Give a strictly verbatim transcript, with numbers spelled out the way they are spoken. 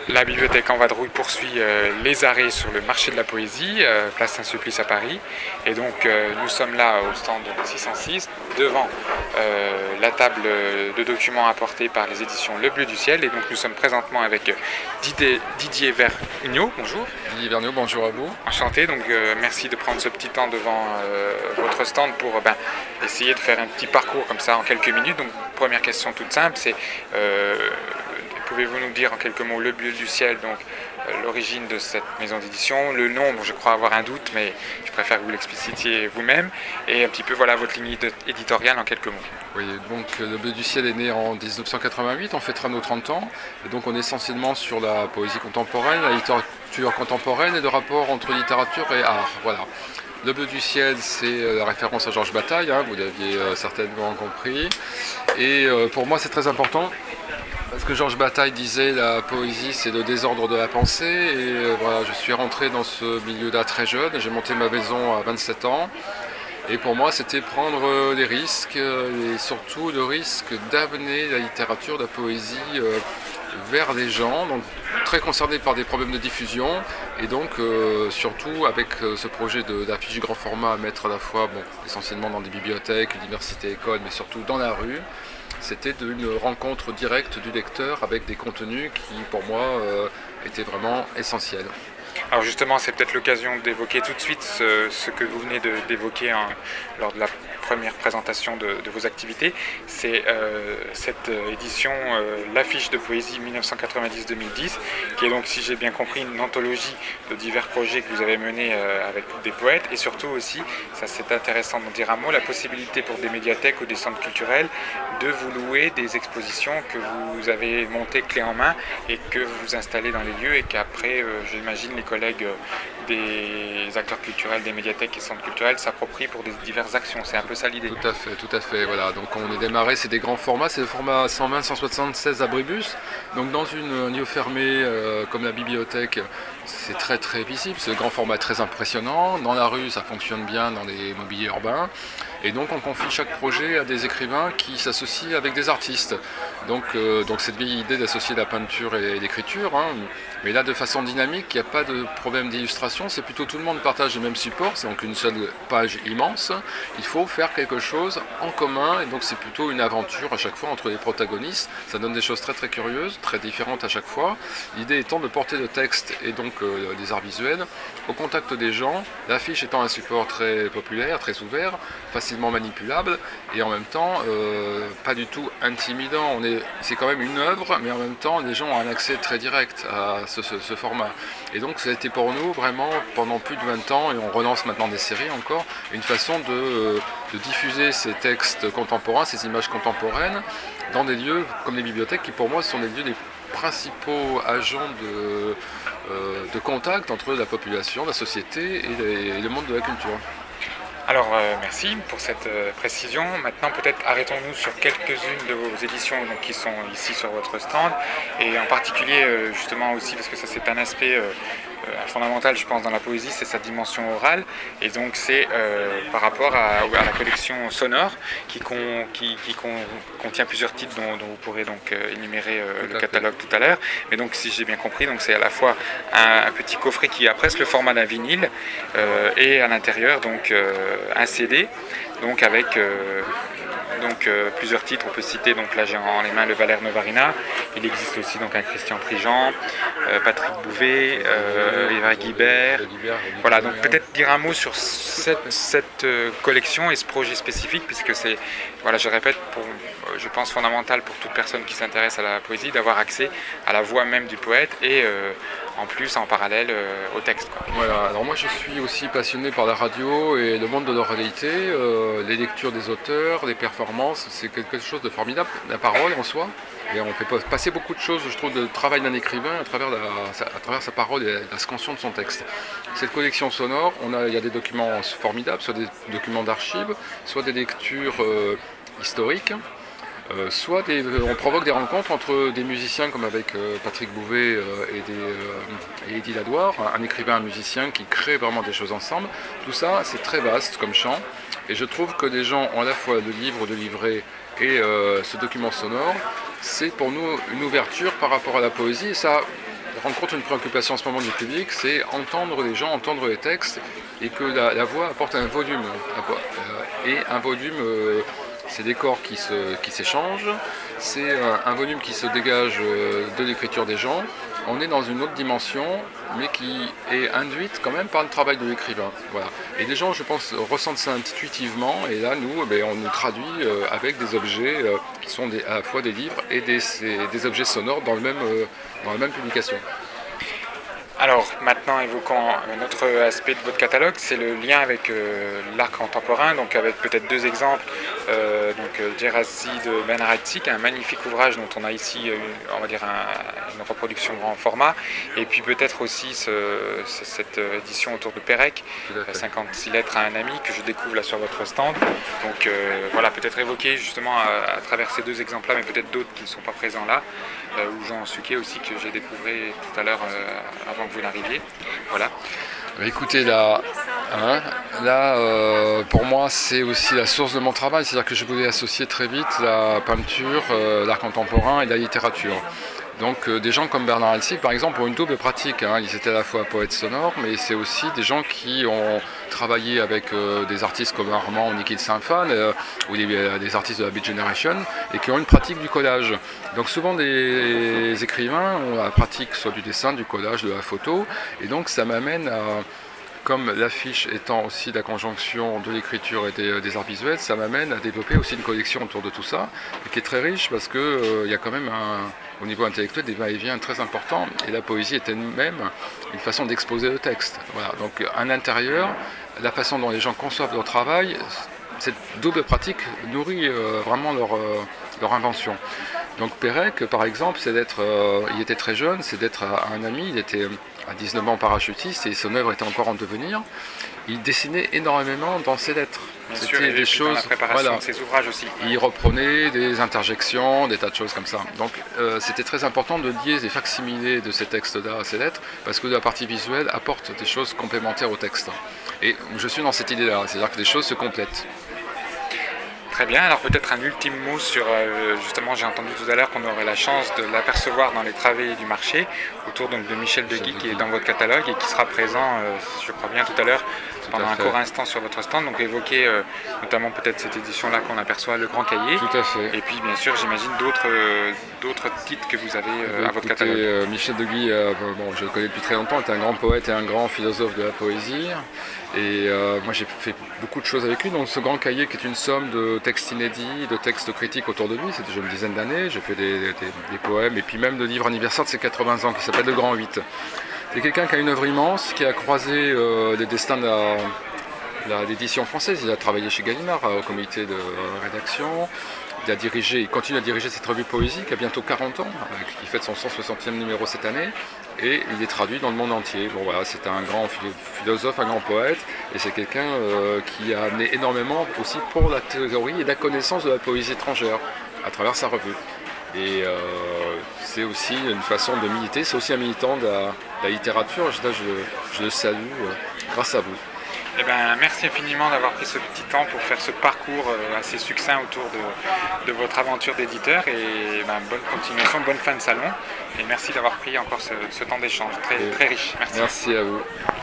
La bibliothèque en Vadrouille poursuit euh, les arrêts sur le marché de la poésie, euh, place Saint-Sulpice à Paris. Et donc euh, nous sommes là au stand six cent six, devant euh, la table de documents apportés par les éditions Le Bleu du Ciel. Et donc nous sommes présentement avec Didier, Didier Vergniaud. Bonjour. Didier Vergniaud, bonjour à vous. Enchanté, donc euh, merci de prendre ce petit temps devant euh, votre stand pour ben, essayer de faire un petit parcours comme ça en quelques minutes. Donc première question toute simple, c'est euh, pouvez-vous nous dire en quelques mots Le Bleu du Ciel, donc euh, l'origine de cette maison d'édition, le nom, bon, je crois avoir un doute, mais je préfère que vous l'explicitiez vous-même, et un petit peu voilà votre ligne éditoriale en quelques mots. Oui, donc Le Bleu du Ciel est né en dix-neuf cent quatre-vingt-huit, on fêtera nos trente ans, et donc on est essentiellement sur la poésie contemporaine, la littérature contemporaine et le rapport entre littérature et art. Voilà. Le Bleu du Ciel, c'est la référence à Georges Bataille, hein, vous l'aviez euh, certainement compris, et euh, pour moi c'est très important. Parce que Georges Bataille disait la poésie c'est le désordre de la pensée et euh, voilà, je suis rentré dans ce milieu-là très jeune, j'ai monté ma maison à vingt-sept ans et pour moi c'était prendre des risques et surtout le risque d'amener la littérature, la poésie euh, vers des gens donc, très concernés par des problèmes de diffusion et donc euh, surtout avec euh, ce projet d'affiche grand format à mettre à la fois bon, essentiellement dans des bibliothèques, universités, écoles mais surtout dans la rue. C'était une rencontre directe du lecteur avec des contenus qui, pour moi, euh, étaient vraiment essentiels. Alors justement, c'est peut-être l'occasion d'évoquer tout de suite ce, ce que vous venez de, d'évoquer hein, lors de la première présentation de, de vos activités. C'est euh, cette édition, euh, l'affiche de poésie dix-neuf cent quatre-vingt-dix deux mille dix, qui est donc, si j'ai bien compris, une anthologie de divers projets que vous avez menés euh, avec des poètes, et surtout aussi, ça c'est intéressant d'en dire un mot, la possibilité pour des médiathèques ou des centres culturels de vous louer des expositions que vous avez montées clé en main et que vous installez dans les lieux et qu'après, euh, j'imagine, les collègues des acteurs culturels, des médiathèques et centres culturels s'approprient pour des diverses actions. C'est un peu ça l'idée. Tout à fait, tout à fait. Voilà. Donc on est démarré, c'est des grands formats, c'est le format cent vingt cent soixante-seize abribus. Donc dans une, un lieu fermé euh, comme la bibliothèque, c'est très très visible, c'est le grand format très impressionnant. Dans la rue, ça fonctionne bien dans les mobiliers urbains. Et donc on confie chaque projet à des écrivains qui s'associent avec des artistes. Donc, euh, donc cette vieille idée d'associer la peinture et l'écriture, hein, mais là de façon dynamique, il n'y a pas de problème d'illustration, c'est plutôt tout le monde partage les mêmes supports, c'est donc une seule page immense. Il faut faire quelque chose en commun et donc c'est plutôt une aventure à chaque fois entre les protagonistes. Ça donne des choses très très curieuses, très différentes à chaque fois. L'idée étant de porter le texte et donc euh, des arts visuels au contact des gens, l'affiche étant un support très populaire, très ouvert, facilement manipulable et en même temps euh, pas du tout intimidant. On est, c'est quand même une œuvre, mais en même temps les gens ont un accès très direct à ce, ce, ce format. Et donc ça a été pour nous vraiment pendant plus de vingt ans, et on relance maintenant des séries encore, une façon de, de diffuser ces textes contemporains, ces images contemporaines dans des lieux comme les bibliothèques qui pour moi sont les lieux des principaux agents de, euh, de contact entre la population, la société et, les, et le monde de la culture. Alors euh, merci pour cette euh, précision. Maintenant peut-être arrêtons-nous sur quelques-unes de vos éditions donc, qui sont ici sur votre stand et en particulier euh, justement aussi parce que ça c'est un aspect euh, euh, fondamental je pense dans la poésie, c'est sa dimension orale et donc c'est euh, par rapport à, à la collection sonore qui, con, qui, qui con, contient plusieurs titres dont, dont vous pourrez donc euh, énumérer euh, le catalogue fait. Tout à l'heure. Mais donc si j'ai bien compris donc c'est à la fois un, un petit coffret qui a presque le format d'un vinyle euh, et à l'intérieur donc euh, un C D, donc avec euh, donc, euh, plusieurs titres, on peut citer, donc là j'ai en les mains le Valère Novarina, il existe aussi donc un Christian Prigent, euh, Patrick Bouvet, euh, Eva Guibert, voilà, donc peut-être dire un mot sur cette, cette euh, collection et ce projet spécifique, puisque c'est, voilà, je répète, pour, euh, je pense fondamental pour toute personne qui s'intéresse à la poésie, d'avoir accès à la voix même du poète et euh, en plus en parallèle euh, au texte. Quoi. Voilà, alors moi je suis aussi passionné par la radio et le monde de l'oralité, euh, les lectures des auteurs, les performances, c'est quelque chose de formidable, la parole en soi. Et on fait passer beaucoup de choses, je trouve, de travail d'un écrivain à travers, la, à travers sa parole et la scansion de son texte. Cette collection sonore, on a, il y a des documents formidables, soit des documents d'archives, soit des lectures euh, historiques. Euh, soit des, on provoque des rencontres entre des musiciens comme avec euh, Patrick Bouvet euh, et, des, euh, et Eddie Ladoire, un écrivain, un musicien qui crée vraiment des choses ensemble. Tout ça, c'est très vaste comme champ. Et je trouve que des gens ont à la fois le livre de livret et euh, ce document sonore. C'est pour nous une ouverture par rapport à la poésie. Et ça rencontre une préoccupation en ce moment du public, c'est entendre les gens, entendre les textes, et que la, la voix apporte un volume. Euh, et un volume, euh, c'est des corps qui, se, qui s'échangent, c'est un, un volume qui se dégage euh, de l'écriture des gens. On est dans une autre dimension, mais qui est induite quand même par le travail de l'écrivain. Voilà. Et les gens, je pense, ressentent ça intuitivement, et là, nous, eh bien, on nous traduit euh, avec des objets euh, qui sont des, à la fois des livres et des, des objets sonores dans, le même, euh, dans la même publication. Alors maintenant évoquons un autre aspect de votre catalogue, c'est le lien avec euh, l'art contemporain, donc avec peut-être deux exemples, euh, donc euh, Djerassi de Ben Aratsik, un magnifique ouvrage dont on a ici euh, on va dire un, une reproduction grand format, et puis peut-être aussi ce, ce, cette édition autour de Pérec, cinquante-six lettres à un ami, que je découvre là sur votre stand. Donc euh, voilà, peut-être évoquer justement à, à travers ces deux exemples-là, mais peut-être d'autres qui ne sont pas présents là, euh, ou Jean Suquet aussi que j'ai découvert tout à l'heure euh, avant que vous n'arriviez. Voilà. Écoutez, là, hein, là euh, pour moi, c'est aussi la source de mon travail. C'est-à-dire que je voulais associer très vite la peinture, euh, l'art contemporain et la littérature. Donc euh, des gens comme Bernard Alsig, par exemple, ont une double pratique. Hein. Ils étaient à la fois poètes sonores, mais c'est aussi des gens qui ont travaillé avec euh, des artistes comme Armand ou Niki de Saint-Phan, euh, ou des, euh, des artistes de la Beat Generation, et qui ont une pratique du collage. Donc souvent des écrivains ont la pratique soit du dessin, du collage, de la photo, et donc ça m'amène à... Comme l'affiche étant aussi la conjonction de l'écriture et des, des arts visuels, ça m'amène à développer aussi une collection autour de tout ça, et qui est très riche parce qu'il euh, y a quand même un, au niveau intellectuel des va-et-vient très importants, et la poésie est elle-même une façon d'exposer le texte. Voilà. Donc à l'intérieur, la façon dont les gens conçoivent leur travail, cette double pratique nourrit euh, vraiment leur, euh, leur invention. Donc Pérec, par exemple, c'est d'être, euh, il était très jeune, c'est d'être à, à un ami, il était à dix-neuf ans parachutiste et son œuvre était encore en devenir. Il dessinait énormément dans ses lettres. Bien C'était sûr, et des choses, dans la préparation voilà, de ses ouvrages aussi. Il reprenait des interjections, des tas de choses comme ça. Donc euh, c'était très important de lier les facsimilés de ces textes-là à ces lettres, parce que la partie visuelle apporte des choses complémentaires au texte. Et je suis dans cette idée-là, c'est-à-dire que les choses se complètent. Très bien, alors peut-être un ultime mot sur, euh, justement j'ai entendu tout à l'heure qu'on aurait la chance de l'apercevoir dans les travées du marché, autour donc, de Michel Deguy qui est dans votre catalogue et qui sera présent, euh, je crois bien tout à l'heure, pendant un court instant sur votre stand, donc évoquer euh, notamment peut-être cette édition-là qu'on aperçoit, le Grand Cahier. Tout à fait. Et puis bien sûr j'imagine d'autres, euh, d'autres titres que vous avez euh, à votre Écoutez, catalogue. Euh, Michel Deguy, euh, bon, je le connais depuis très longtemps, est un grand poète et un grand philosophe de la poésie. Et euh, moi j'ai fait beaucoup de choses avec lui, donc ce Grand Cahier qui est une somme de textes inédits, de textes critiques autour de lui, c'est déjà une dizaine d'années, j'ai fait des, des, des poèmes et puis même le livre anniversaire de ses quatre-vingts ans qui s'appelle Le Grand huit. C'est quelqu'un qui a une œuvre immense, qui a croisé euh, les destins de la, la, l'édition française, il a travaillé chez Gallimard au comité de rédaction. Il a dirigé, il continue à diriger cette revue Poésie qui a bientôt quarante ans, qui fête son cent soixantième numéro cette année, et il est traduit dans le monde entier. Bon voilà, c'est un grand philosophe, un grand poète, et c'est quelqu'un euh, qui a amené énormément aussi pour la théorie et la connaissance de la poésie étrangère à travers sa revue. Et euh, c'est aussi une façon de militer, c'est aussi un militant de la, de la littérature, je, je, je le salue euh, grâce à vous. Eh ben, merci infiniment d'avoir pris ce petit temps pour faire ce parcours assez succinct autour de, de votre aventure d'éditeur et ben, bonne continuation, bonne fin de salon et merci d'avoir pris encore ce, ce temps d'échange très, très riche. Merci. Merci à vous.